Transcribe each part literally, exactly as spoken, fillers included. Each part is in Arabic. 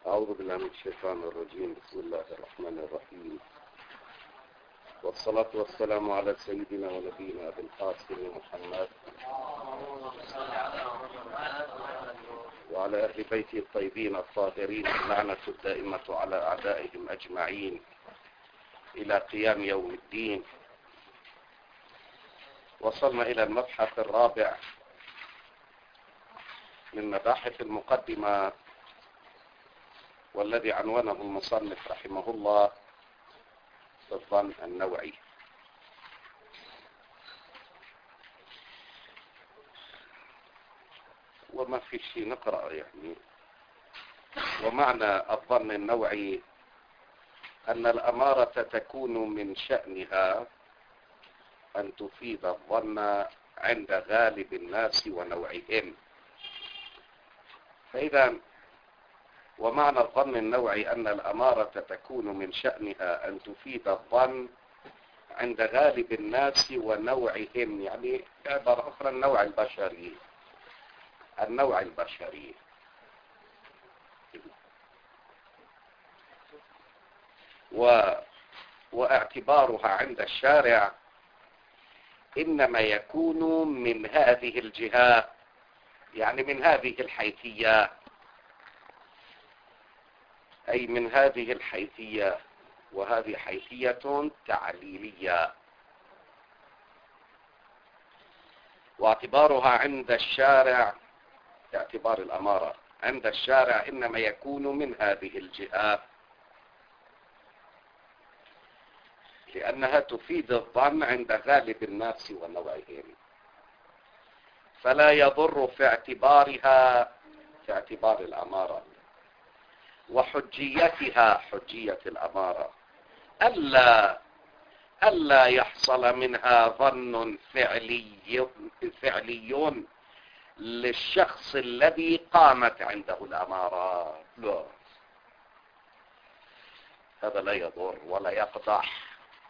أعوذ بالله من الشيطان الرجيم. بسم الله الرحمن الرحيم، والصلاة والسلام على سيدنا ونبينا أبي القاسم محمد وعلى أهل بيته الطيبين الطاهرين، اللعنة الدائمة على أعدائهم أجمعين إلى قيام يوم الدين. وصلنا إلى المبحث الرابع من مباحث المقدمة، والذي عنوانه المصنف رحمه الله الظن النوعي. وما في شيء نقرأ يعني. ومعنى الظن النوعي أن الأمارة تكون من شأنها أن تفيد الظن عند غالب الناس ونوعهم. فإذا ومعنى الظن النوعي أن الأمارة تكون من شأنها أن تفيد الظن عند غالب الناس ونوعهم، يعني عبارة أخرى النوع البشري النوع البشري و... واعتبارها عند الشارع إنما يكون من هذه الجهات، يعني من هذه الحيثيات، أي من هذه الحيثية، وهذه حيثية تعليلية. واعتبارها عند الشارع، اعتبار الأمارة عند الشارع إنما يكون من هذه الجهات، لأنها تفيد الظن عند غالب الناس ونوعهم، فلا يضر في اعتبارها في اعتبار الأمارة وحجيتها، حجية الأمارة، ألا ألا يحصل منها ظن فعلي فعلي للشخص الذي قامت عنده الأمارة. لا، هذا لا يضر ولا يقدح،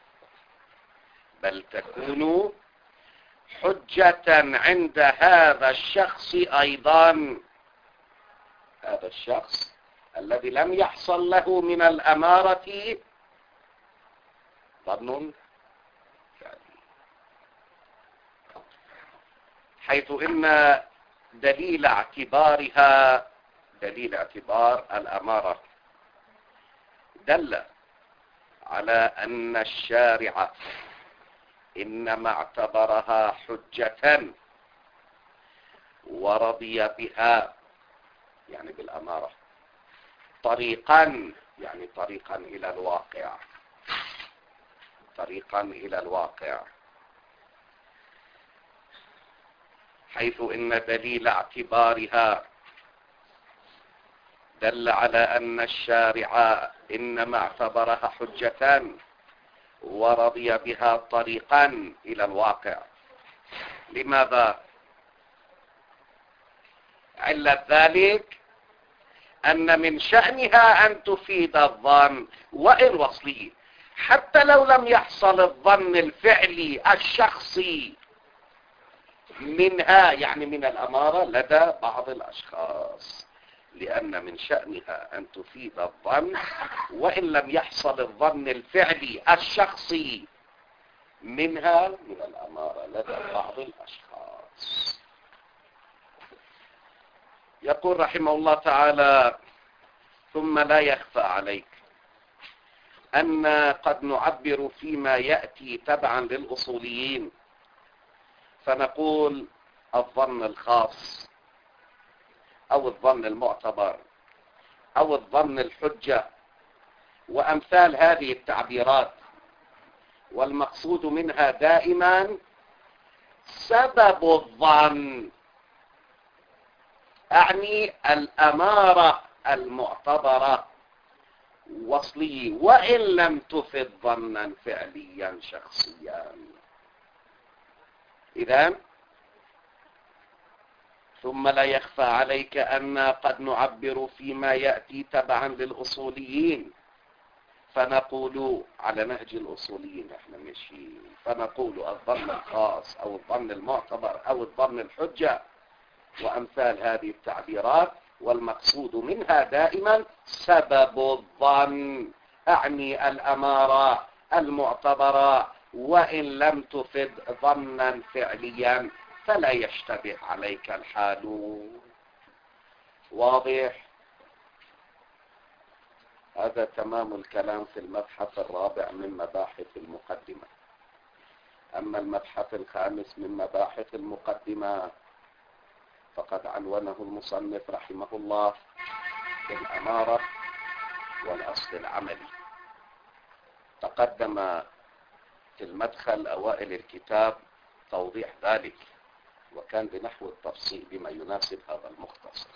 بل تكون حجة عند هذا الشخص أيضا، هذا الشخص الذي لم يحصل له من الأمارة ظن فعلي، حيث إن دليل اعتبارها دليل اعتبار الأمارة دل على أن الشارع إنما اعتبرها حجة ورضي بها، يعني بالأمارة، طريقا، يعني طريقا إلى الواقع طريقا إلى الواقع حيث إن دليل اعتبارها دل على أن الشارع إنما اعتبرها حجة ورضي بها طريقا إلى الواقع. لماذا؟ علة ذلك أن من شأنها أن تفيد الظن وإن وصلي، حتى لو لم يحصل الظن الفعلي الشخصي منها، يعني من الأمارة لدى بعض الأشخاص، لأن من شأنها أن تفيد الظن وإن لم يحصل الظن الفعلي الشخصي منها، من الأمارة لدى بعض الأشخاص. يقول رحمه الله تعالى: ثم لا يخفى عليك أن قد نعبر فيما يأتي تبعا للأصوليين، فنقول الظن الخاص أو الظن المعتبر أو الظن الحجة وأمثال هذه التعبيرات، والمقصود منها دائما سبب الظن، أعني الأمارة المعتبرة وصلي وإن لم تفد ظنا فعليا شخصيا. إذن ثم لا يخفى عليك أن قد نعبر فيما يأتي تبعا للأصوليين، فنقول على نهج الأصوليين احنا ماشيين، فنقول الظن الخاص أو الظن المعتبر أو الظن الحجة وأمثال هذه التعبيرات والمقصود منها دائما سبب الظن، أعني الأمارة المعتبرة، وإن لم تفد ظنا فعليا فلا يشتبه عليك الحال. واضح؟ هذا تمام الكلام في المبحث الرابع من مباحث المقدمة. أما المبحث الخامس من مباحث المقدمة فقد عنونه المصنف رحمه الله بالأمارة والأصل العملي. تقدم في المدخل أوائل الكتاب توضيح ذلك، وكان بنحو التفصيل بما يناسب هذا المختصر،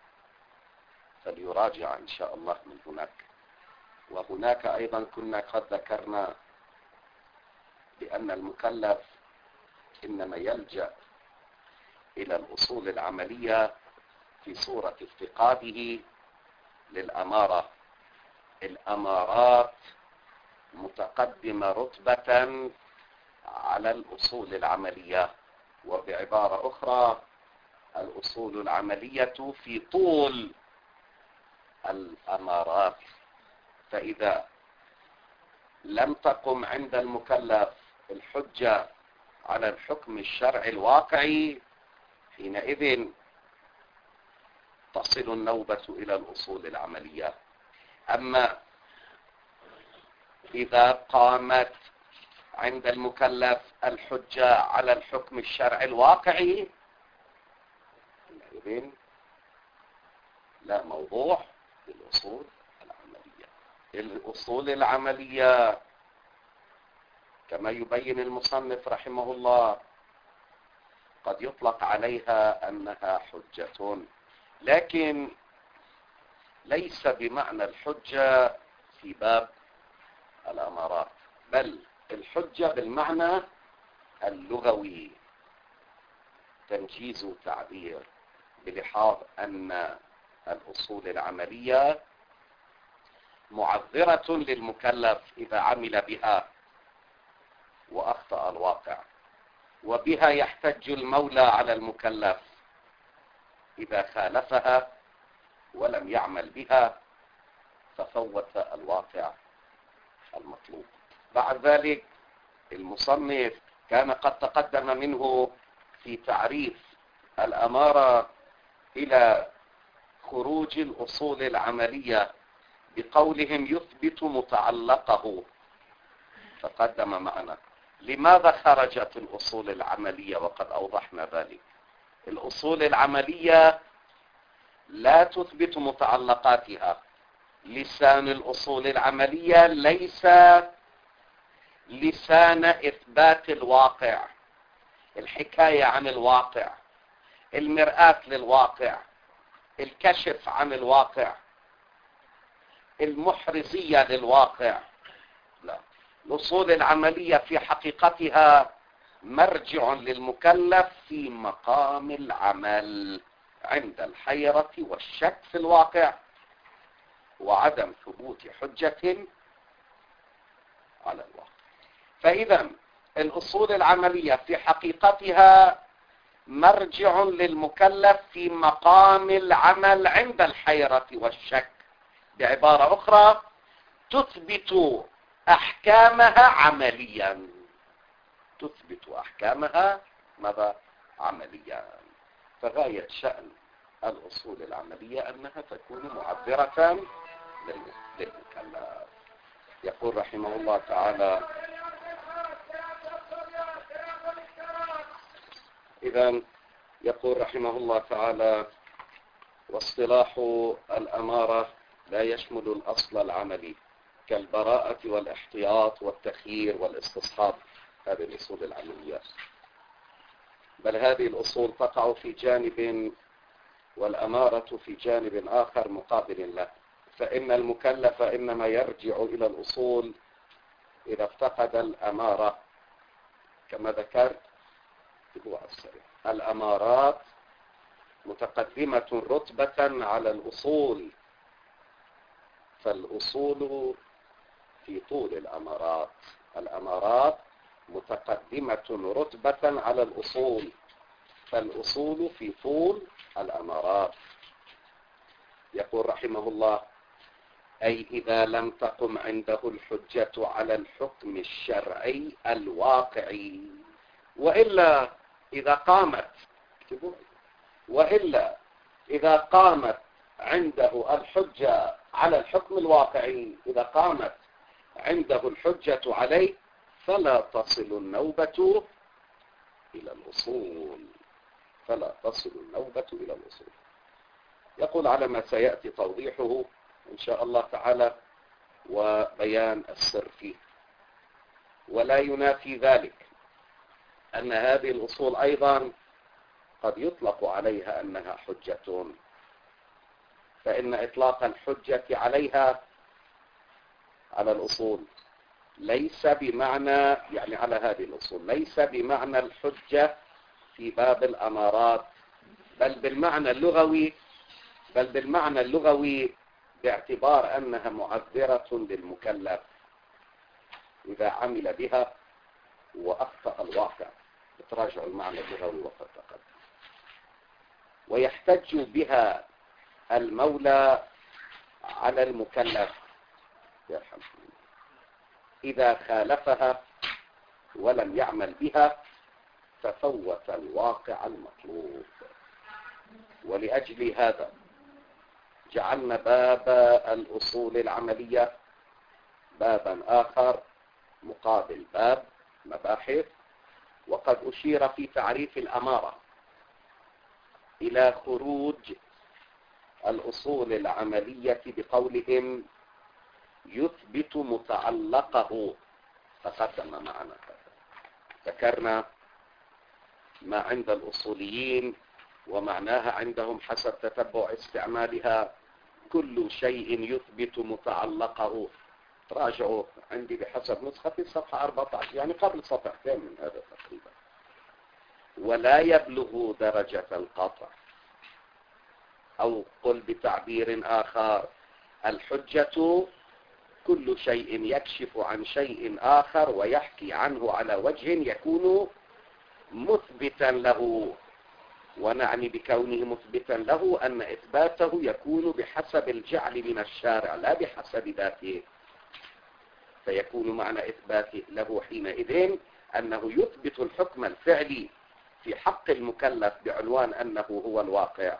فليراجع إن شاء الله من هناك. وهناك أيضا كنا قد ذكرنا بأن المكلف إنما يلجأ إلى الأصول العملية في صورة افتقاده للأمارة. الأمارات متقدمة رتبة على الأصول العملية، وبعبارة أخرى الأصول العملية في طول الأمارات. فإذا لم تقم عند المكلف الحجة على الحكم الشرعي الواقعي حينئذ تصل النوبة إلى الأصول العملية. أما إذا قامت عند المكلف الحجة على الحكم الشرعي الواقعي حينئذ لا موضوع للأصول العملية. الأصول العملية كما يبين المصنف رحمه الله قد يطلق عليها أنها حجة، لكن ليس بمعنى الحجة في باب الأمارات، بل الحجة بالمعنى اللغوي، تنجيز تعبير، بلحاظ أن الأصول العملية معذرة للمكلف إذا عمل بها وأخطأ الواقع، وبها يحتج المولى على المكلف إذا خالفها ولم يعمل بها ففوت الواقع المطلوب. بعد ذلك المصنف كان قد تقدم منه في تعريف الأمارة إلى خروج الأصول العملية بقولهم يثبت متعلقه، تقدم معنا. لماذا خرجت الأصول العملية وقد أوضحنا ذلك؟ الأصول العملية لا تثبت متعلقاتها. لسان الأصول العملية ليس لسان إثبات الواقع، الحكاية عن الواقع، المرآة للواقع، الكشف عن الواقع، المحرزية للواقع. لا، الأصول العملية في حقيقتها مرجع للمكلف في مقام العمل عند الحيرة والشك في الواقع وعدم ثبوت حجة على الواقع. فإذا الأصول العملية في حقيقتها مرجع للمكلف في مقام العمل عند الحيرة والشك. بعبارة أخرى تثبت أحكامها عمليا، تثبت أحكامها ماذا؟ عمليا. فغاية شأن الأصول العملية أنها تكون معبرة للمكلف. يقول رحمه الله تعالى: إذن يقول رحمه الله تعالى: واصطلاح الأمارة لا يشمل الأصل العملي كالبراءة والاحتياط والتخيير والاستصحاب، هذه الأصول العملية، بل هذه الأصول تقع في جانب والأمارة في جانب آخر مقابل له. فإن المكلف إنما يرجع إلى الأصول إذا افتقد الأمارة، كما ذكرت هو السريع. الأمارات متقدمة رتبة على الأصول، فالأصول في طول الأمارات. الأمارات متقدمة رتبة على الأصول، فالأصول في طول الأمارات. يقول رحمه الله: أي إذا لم تقم عنده الحجة على الحكم الشرعي الواقعي، وإلا إذا قامت وإلا إذا قامت عنده الحجة على الحكم الواقعي، إذا قامت عنده الحجة عليه فلا تصل النوبة إلى الأصول فلا تصل النوبة إلى الأصول. يقول على ما سيأتي توضيحه إن شاء الله تعالى وبيان السر فيه. ولا ينافي ذلك أن هذه الأصول أيضا قد يطلق عليها أنها حجة، فإن إطلاق الحجة عليها على الأصول ليس بمعنى يعني على هذه الأصول ليس بمعنى الحجة في باب الأمارات، بل بالمعنى اللغوي بل بالمعنى اللغوي باعتبار أنها معذرة للمكلف إذا عمل بها وأخطأ الواقع. بتراجع المعنى اللغوي وقد تقدم. ويحتج بها المولى على المكلف إذا خالفها ولم يعمل بها ففوت الواقع المطلوب. ولأجل هذا جعلنا باب الأصول العملية بابا آخر مقابل باب مباحث. وقد أشير في تعريف الأمارة إلى خروج الأصول العملية بقولهم يثبت متعلقه. تقدم معنا ذكرنا ما عند الأصوليين ومعناها عندهم حسب تتبع استعمالها كل شيء يثبت متعلقه. راجعوا عندي بحسب نسختي صفحة أربعة عشر، يعني قبل صفحتين من هذا تقريبا. ولا يبلغ درجة القطع، أو قل بتعبير آخر: الحجة كل شيء يكشف عن شيء آخر ويحكي عنه على وجه يكون مثبتا له. ونعني بكونه مثبتا له أن إثباته يكون بحسب الجعل من الشارع لا بحسب ذاته، فيكون معنى إثبات له حينئذ أنه يثبت الحكم الفعلي في حق المكلف بعنوان أنه هو الواقع.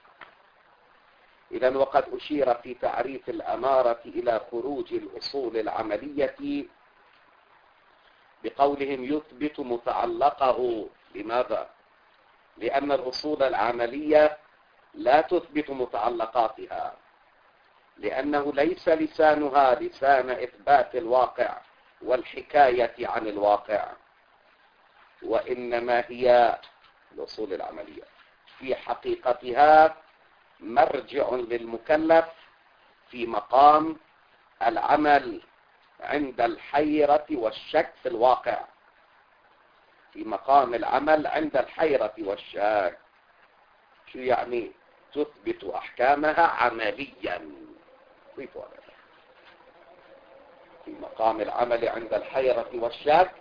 إذن وقد أشير في تعريف الأمارة إلى خروج الأصول العملية بقولهم يثبت متعلقه. لماذا؟ لأن الأصول العملية لا تثبت متعلقاتها، لأنه ليس لسانها لسان إثبات الواقع والحكاية عن الواقع، وإنما هي الأصول العملية في حقيقتها مرجع للمكلف في مقام العمل عند الحيرة والشك في الواقع في مقام العمل عند الحيرة والشك. شو يعني؟ تثبت أحكامها عمليا في مقام العمل عند الحيرة والشك،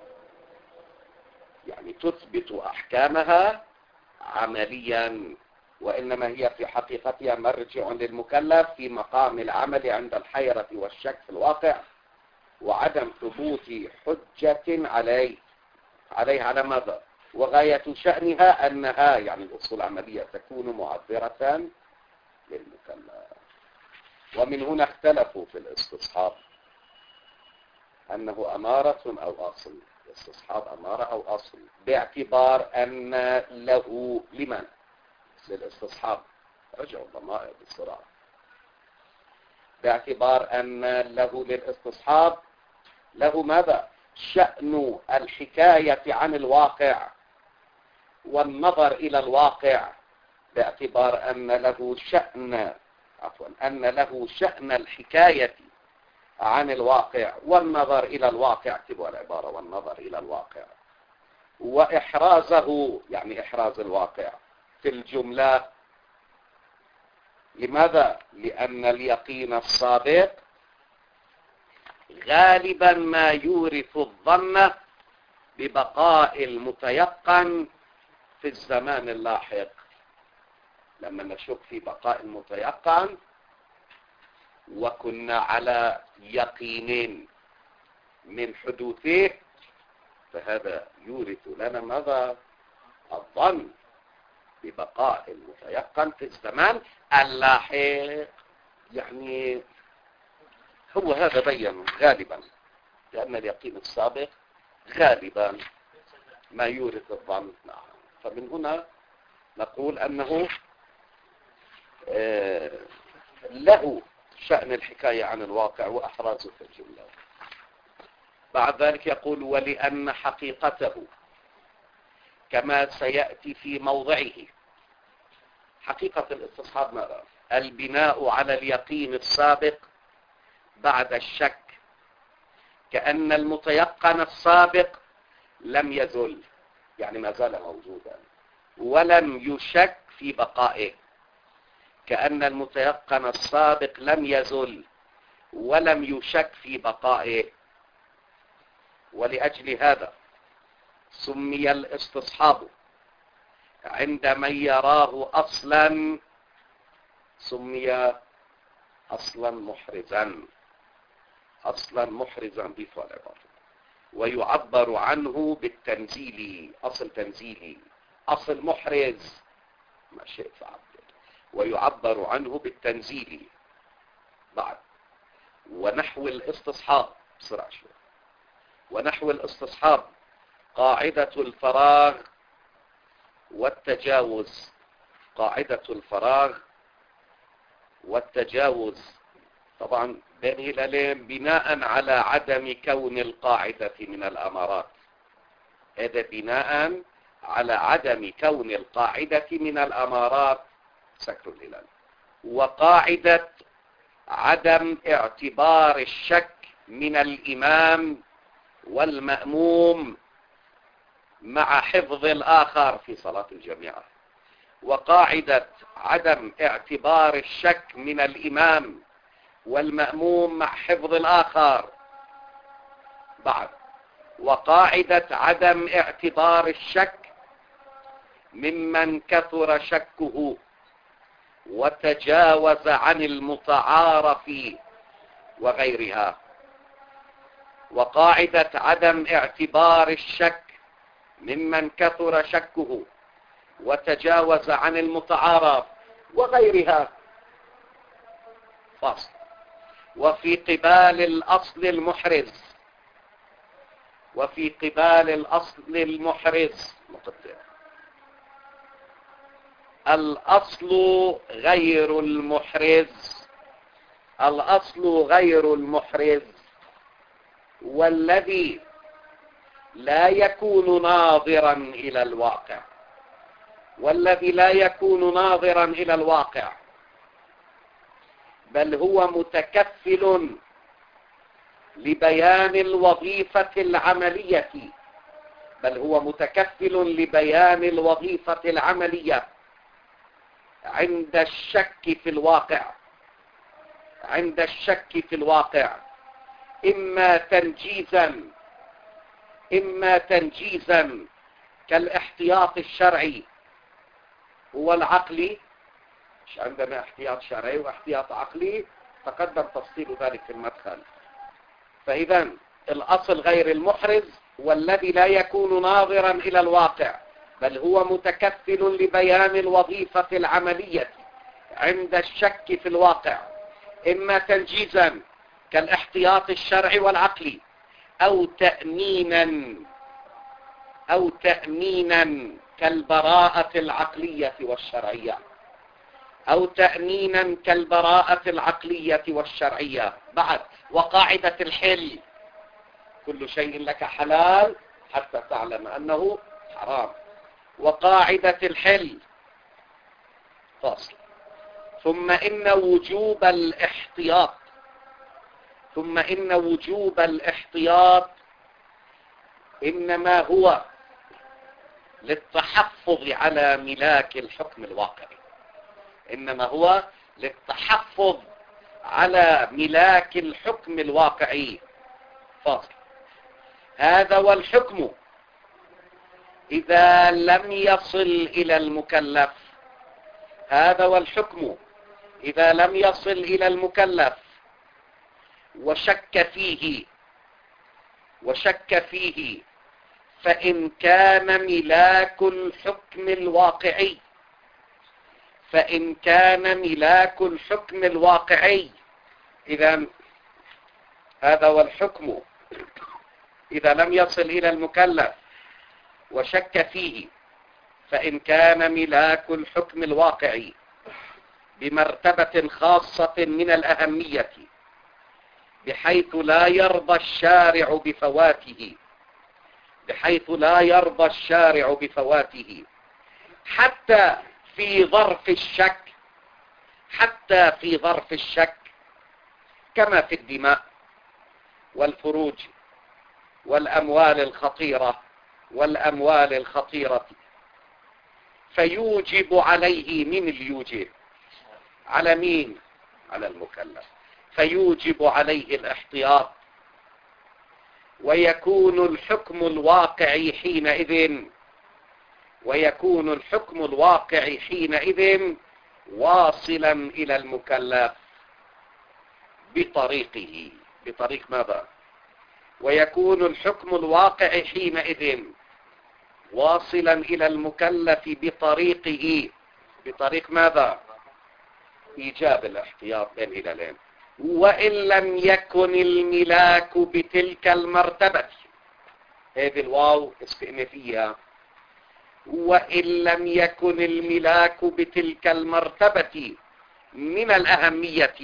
يعني تثبت أحكامها عمليا، وإنما هي في حقيقتها مرجع للمكلف في مقام العمل عند الحيرة والشك في الواقع وعدم ثبوت حجة عليه عليه على ماذا؟ وغاية شأنها أنها يعني الأصول العملية تكون معذرة للمكلف. ومن هنا اختلفوا في الاستصحاب أنه أمارة أو أصل. الاستصحاب أمارة أو أصل باعتبار أن له لمن؟ للاستصحاب. رجعوا الضمائر بالصراع. باعتبار أن له للاستصحاب له ماذا؟ شأن الحكاية عن الواقع والنظر إلى الواقع، باعتبار أن له شأن عفوا أن له شأن الحكاية عن الواقع والنظر إلى الواقع. اكتبوا العبارة: والنظر إلى الواقع وإحرازه، يعني إحراز الواقع في الجملة. لماذا؟ لأن اليقين الصادق غالبا ما يورث الظن ببقاء المتيقن في الزمان اللاحق. لما نشك في بقاء المتيقن وكنا على يقين من حدوثه، فهذا يورث لنا ماذا؟ الظن ببقاء المتيقن في الزمان اللاحق. يعني هو هذا بين غالبا، لأن اليقين السابق غالبا ما يورث الظن. نعم. فمن هنا نقول أنه آه له شأن الحكاية عن الواقع وأحرازه في الجملة. بعد ذلك يقول: ولأن حقيقته كما سيأتي في موضعه. حقيقة الاستصحاب ماذا؟ البناء على اليقين السابق بعد الشك، كأن المتيقن السابق لم يزل، يعني ما زال موجودا ولم يشك في بقائه، كأن المتيقن السابق لم يزل ولم يشك في بقائه. ولأجل هذا سمي الاستصحاب عند من يراه أصلا، سمي أصلا محرزا، أصلا محرزا ضيفوا العبارة. ويعبر عنه بالتنزيل، أصل تنزيلي، أصل محرز، ما شئت فعبد. ويعبر عنه بالتنزيل. بعد: ونحو الاستصحاب، بسرعة شوي. ونحو الاستصحاب قاعدة الفراغ والتجاوز، قاعدة الفراغ والتجاوز. طبعا بين هلالين بناء على عدم كون القاعدة من الأمارات. هذا بناء على عدم كون القاعدة من الأمارات، سكر الهلال. وقاعدة عدم اعتبار الشك من الإمام والمأموم مع حفظ الآخر في صلاة الجماعة. وقاعدة عدم اعتبار الشك من الإمام والمأموم مع حفظ الآخر. بعد: وقاعدة عدم اعتبار الشك ممن كثر شكه وتجاوز عن المتعارف وغيرها. وقاعدة عدم اعتبار الشك ممن كثر شكه وتجاوز عن المتعارف وغيرها. فصل: وفي قبال الأصل المحرز، وفي قبال الأصل المحرز مقدر. الأصل غير المحرز، الأصل غير المحرز، والذي لا يكون ناظرا إلى الواقع، والذي لا يكون ناظرا إلى الواقع، بل هو متكفل لبيان الوظيفة العملية، بل هو متكفل لبيان الوظيفة العملية عند الشك في الواقع، عند الشك في الواقع، إما تنجيزا إما تنجيزا كالاحتياط الشرعي والعقلي. مش عندنا احتياط شرعي واحتياط عقلي، تقدم تفصيل ذلك في المدخل. فإذا الأصل غير المحرز والذي لا يكون ناظرا إلى الواقع، بل هو متكفل لبيان الوظيفة العملية عند الشك في الواقع، إما تنجيزا كالاحتياط الشرعي والعقلي، أو تأمينا أو تأمينا كالبراءة العقلية والشرعية، أو تأمينا كالبراءة العقلية والشرعية. بعد: وقاعدة الحل، كل شيء لك حلال حتى تعلم أنه حرام. وقاعدة الحل. فاصل: ثم إن وجوب الاحتياط ثم إن وجوب الاحتياط إنما هو للتحفظ على ملاك الحكم الواقعي، إنما هو للتحفظ على ملاك الحكم الواقعي. فاصل: هذا والحكم إذا لم يصل إلى المكلف، هذا والحكم إذا لم يصل إلى المكلف وشك فيه وشك فيه فإن كان ملاك الحكم الواقعي فإن كان ملاك الحكم الواقعي إذا هذا والحكم إذا لم يصل إلى المكلف وشك فيه فإن كان ملاك الحكم الواقعي بمرتبة خاصة من الأهمية بحيث لا يرضى الشارع بفواته بحيث لا يرضى الشارع بفواته حتى في ظرف الشك حتى في ظرف الشك كما في الدماء والفروج والأموال الخطيرة والأموال الخطيرة فيوجب عليه من اليوجب على مين؟ على المكلف فيوجب عليه الاحتياط ويكون الحكم الواقعي حينئذ ويكون الحكم الواقعي حينئذ واصلا إلى المكلف بطريقه بطريق ماذا؟ ويكون الحكم الواقعي حينئذ واصلا إلى المكلف بطريقه بطريق ماذا؟ إيجاب الاحتياط بين هلالين. وإن لم يكن الملاك بتلك المرتبة هذه الواو استئنافية وإن لم يكن الملاك بتلك المرتبة من الأهمية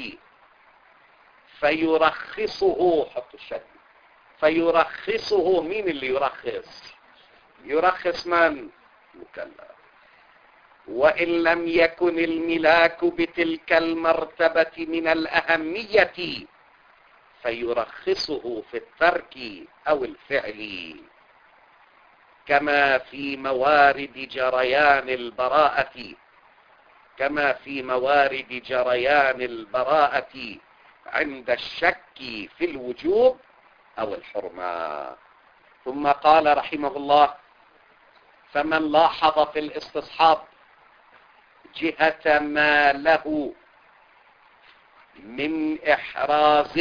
فيرخصه حط الشد فيرخصه مين اللي يرخص؟ يرخص من؟ مكلف. وإن لم يكن الملاك بتلك المرتبة من الأهمية فيرخصه في الترك أو الفعل كما في موارد جريان البراءة كما في موارد جريان البراءة عند الشك في الوجوب أو الحرمة. ثم قال رحمه الله فمن لاحظ في الاستصحاب جهة ما له من إحراز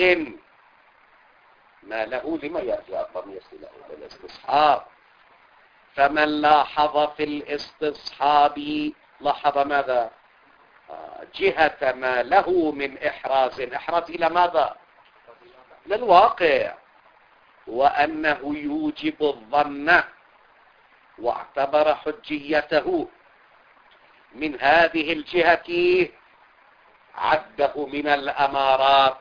ما له لما يرجع الضمير له للاستصحاب فمن لاحظ في الاستصحاب لاحظ ماذا؟ جهة ما له من إحراز إحراز إلى ماذا؟ للواقع وأنه يوجب الظن واعتبر حجيته من هذه الجهة عده من الأمارات.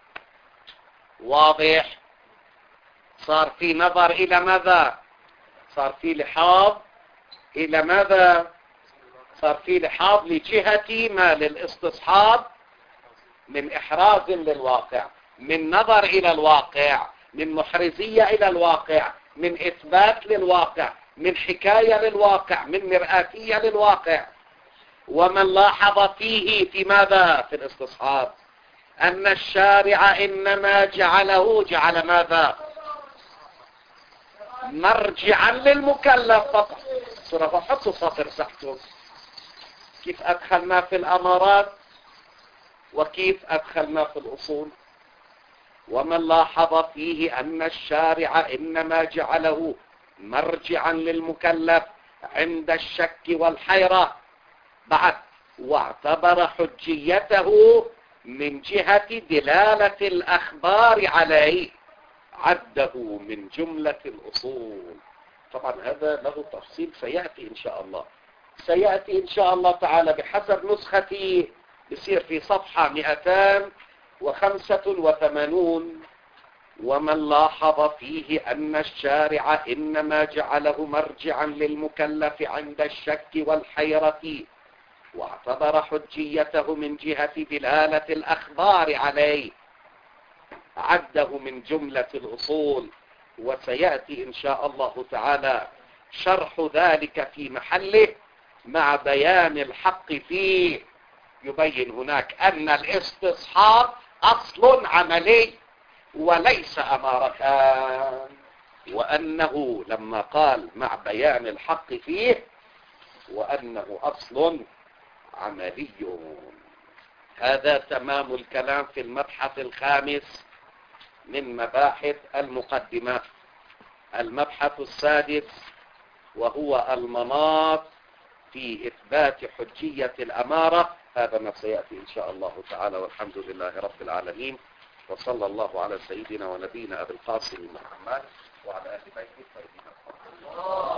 واضح؟ صار في نظر إلى ماذا؟ صار في لحاظ إلى ماذا؟ صار في لحاظ لجهة ما للاستصحاب من إحراز للواقع من نظر إلى الواقع من محرزية إلى الواقع من إثبات للواقع من حكاية للواقع من مرآتية للواقع. ومن لاحظ فيه في ماذا؟ في الاستصحاب أن الشارع إنما جعله جعل ماذا؟ مرجعا للمكلف فقط. صرف حطوا سطر تحته كيف أدخلنا في الأمارات وكيف أدخلنا في الأصول. ومن لاحظ فيه أن الشارع إنما جعله مرجعا للمكلف عند الشك والحيرة بعد واعتبر حجيته من جهة دلالة الأخبار عليه عده من جملة الأصول. طبعا هذا له تفصيل سيأتي إن شاء الله سيأتي إن شاء الله تعالى بحسب نسختي يصير في صفحة مئتان وخمسة وثمانون. ومن لاحظ فيه أن الشارع إنما جعله مرجعا للمكلف عند الشك والحيرة واعتبر حجيته من جهة دلالة الأخبار عليه عده من جملة الأصول. وسيأتي إن شاء الله تعالى شرح ذلك في محله مع بيان الحق فيه. يبين هناك أن الاستصحاب أصل عملي وليس أمارتان وأنه لما قال مع بيان الحق فيه وأنه أصل عملي. هذا تمام الكلام في المبحث الخامس من مباحث المقدمة. المبحث السادس وهو المناط في إثبات حجية الأمارة، هذا ما سيأتي إن شاء الله تعالى، والحمد لله رب العالمين، وصلى الله على سيدنا ونبينا أبي القاسم محمد وعلى آل بيته الطيبين الطاهرين.